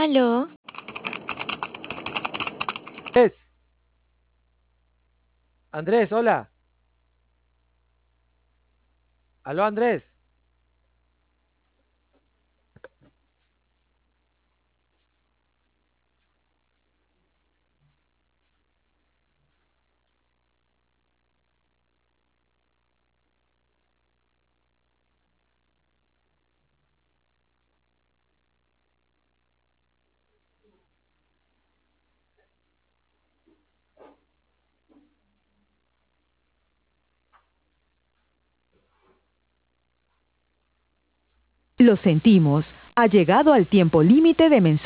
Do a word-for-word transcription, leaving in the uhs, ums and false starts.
Aló, Andrés, Andrés, hola. Aló, Andrés. Lo sentimos, ha llegado al tiempo límite de mensajes.